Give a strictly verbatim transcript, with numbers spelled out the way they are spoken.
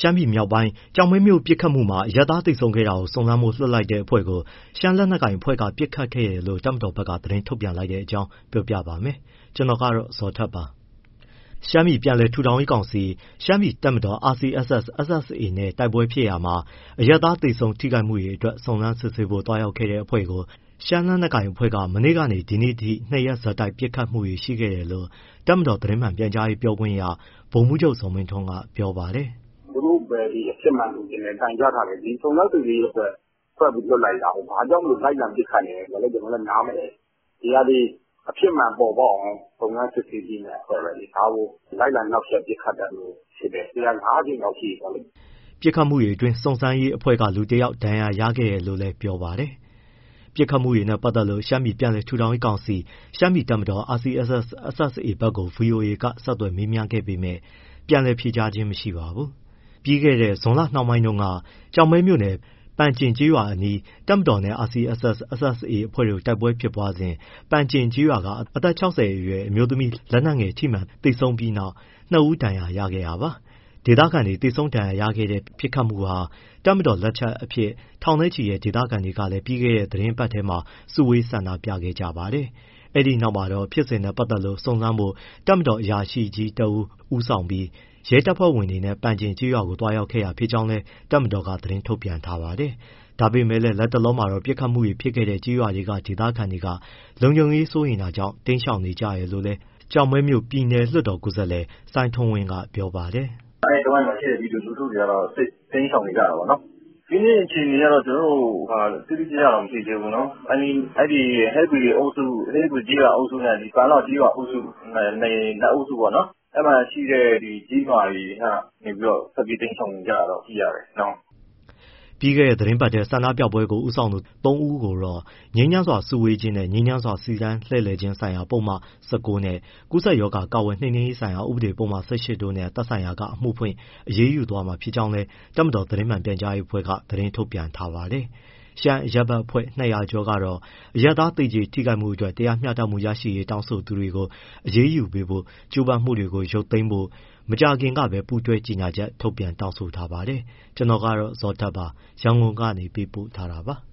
ရှမ်းပြည်မြောက်ပိုင်းကျောက်မဲမြို့ပစ်ခတ်မှုမှာအရပ်သားသေဆုံးခဲ့တာကိုစုံစမ်းဖို့လွှတ်လိုက်တဲ့အဖွဲ့ကိုရှမ်းလက်နက်ကိုင်အဖွဲ့ကပစ်ခတ်ခဲ့တယ်လို့တပ်မတော်ဘက်ကသတင်းထုတ်ပြန်လိုက်တဲ့အကြောင်းပြောပြပါမယ်။ကျွန်တော်ကတော့ဇော်ထက်ပါ။ရှမ်းပြည်ပြန်လည်ထူထောင်ရေးကောင်စီရှမ်းပြည်တပ်မတော် R C S S S S A နဲ့တိုက်ပွဲဖြစ်ရာမှာအရပ်သားသေဆုံးထိခိုက်မှုတွေအတွက်စုံစမ်းစစ်ဆေးဖို့တွားရောက်ခဲ့တဲ့အဖွဲ့ကိုရှမ်းလက်နက်ကိုင်အဖွဲ့ကမနေ့ကနေဒီနေ့ထိနှစ်ရက်ဆက်တိုက်ပစ်ခတ်မှုတွေရှိခဲ့တယ်လို့တပ်မတော်သတင်းမှန်ပြန်ကြားရေးပြောခွင့်ရဗိုလ်မှူးချုပ်ဇော်မင်းထွန်းကပြောပါတယ်။သူတို့ပဲဒီအဖြစ်မှန်ကိုတင်တိုင်ကြားထားတယ်ဒီစုံစမ်းစစ်ဆေးရေးအတွက်ဖွဲ့ပြီးလွတ်လိုက်တာဟိုဘာကြောင့်လို့လိုက်လံပစ်ခတ်နေလဲဆိုတော့ကျွန်တော်လည်းနားမလဲဒီဟာဒီအဖြစ်မှန်ပေါ်ပေါက်အောင်စုံစမ်းစစ်ဆေးပြီးနေအဖွဲ့ပဲဒီဒါကိုလိုက်လံနောက်ဆက်ပစ်ခတ်တယ်လို့ဖြစ်တယ်တရားငါးကြိမ်လောက်ရှိပါလိမ့်ပစ်ခတ်မှုတွေအတွင်းစုံစမ်းရေးအဖွဲ့ကလူတစ်ယောက်ဒဏ်ရာရခဲ့တယ်လို့လည်းပြောပါတယ်ပစ်ခတ်မှုတွေနဲ့ပတ်သက်လို့ရှမ်းပြည်ပြန်လည်ထူထောင်ရေးကောင်စီရှမ်းပြည်တပ်မတော် R C S S S S A ဘက်ကို ဗွီအိုအေကဆက်သွယ်မေးမြန်းခဲ့ပေမဲ့ပြန်လည်ဖြေကြားခြင်းမရှိပါဘူး။ပြီးခဲ့တဲ့ဇွန်လနှောင်းပိုင်းတုန်းကကျောက်မဲမြို့နယ်ပန်ကျင်ကျေးရွာအနီးတပ်မတော်နဲ့ R C S S S S A အဖွဲ့တို့တိုက်ပွဲဖြစ်ပွားစဉ်ပန်ကျင်ကျေးရွာကအသက်ခြောက်ဆယ်အရွယ်အမျိုးသမီးလက်နက်ငယ်ထိမှန်သေဆုံးပြီးနောက်နှစ်ဦးဒဏ်ရာရခဲ့တာပါ။ဒေသခံတွေသေဆုံးဒဏ်ရာရခဲ့တဲ့ပစ်ခတ်မှုဟာတပ်မတော်လက်ချက်အဖြစ်ထောင်ထဲချီတဲ့ဒေသခံတွေကလည်းပြီးခဲ့တဲ့သတင်းပတ်ထဲမှာစုဝေးဆန္ဒပြခဲ့ကြပါတယ်။အဲဒီနောက်မှာတော့ဖြစ်စဉ်နဲ့ပတ်သက်လို့စုံစမ်းဖို့တပ်မတော်အရာရှိကြီးတဦးဦးဆောင်ပြီးရဲတပ်ဖွဲ့ဝင်တွေနဲ့ပန်ကျင်ကျေးရွာကိုတွားရောက်ခဲ့တာဖြစ်ကြောင်းလည်းတပ်မတော်ကသတင်းထုတ်ပြန်ထားပါတယ်။ဒါပေမဲ့လည်းလက်တလုံးမှာတော့ပစ်ခတ်မှုတွေဖြစ်ခဲ့တဲ့ကျေးရွာတွေကဒေသခံတွေကလုံခြုံရေးစိုးရိမ်တာကြောင့်တိမ်းရှောင်နေကြရလို့လည်းကျောက်မဲမြို့ပြည်နယ်လွှတ်တော်ကိုယ်စားလှယ်စိုင်းထွန်းဝင်းကပြောပါတယ်။အဲဒီတော့မှရှိတဲ့ဒီလူလူထုတွေကတော့စိတ်တိမ်းရှောင်နေကြတာပေါ့နော်။ဒီနေ့အခြေအနေကတော့ကျွန်တော်တို့ဟာတိတိကျကျတော့မရှိသေးဘူးနော်။အဲဒီအဲဒီဟဲ့ဘီအုပ်စုဟဲ့ဘီကြီးကအုပ်စုနဲ့ဒီပန်လောက်ကြီးကအုပ်စုနဲ့နှစ်အုပ်စုပေါ့နော်။အဲ့မှာရှိတဲ့ဒီကြီးမာတွေဟာနေပြီးတော့ဆက်ပြီးတင်းဆောင်ကြတော့ကြည့်ရတယ်နော်ပြီးခဲ့တဲ့သတင်းပတ်ထဲဆန္ဒပြပွဲကိုဦးဆောင်သူသုံးဦးကိုတော့ငြိမ်းချမ်းစွာစုဝေးခြင်းနဲ့ငြိမ်းချမ်းစွာစီတန်းလှည့်လည်ခြင်းဆိုင်ရာပုံမှန်၁၉နဲ့ကူးစက်ရောဂါကာကွယ်နှိမ်နင်းရေးဆိုင်ရာဥပဒေပုံမှန်၁၈တို့နဲ့သက်ဆိုင်ရာကအမှုဖွင့်အရေးယူသွားမှာဖြစ်ကြောင်းလည်းတပ်မတော်သတင်းမှန်ပြန်ကြားရေးအဖွဲ့ကသတင်းထုတ်ပြန်ထားပါတယ်။ရှမ်းအရပ်ဘက်အဖွဲ့နှစ်ရာကျော်ကတော့အရပ်သားသေကြေထိခိုက်မှုအတွက်တရားမျှတမှုရရှိရေးတောင်းဆိုသူတွေကိုအရေးယူပေးဖို့ကြိုးပမ်းမှုတွေကိုရုပ်သိမ်းဖို့မကြာခင်ကပဲပူးတွဲကြေညာချက်ထုတ်ပြန်တောင်းဆိုထားပါတယ်။ကျွန်တော်ကတော့ဇော်ထက်ပါရန်ကုန်ကနေပေးပို့ထားတာပါ။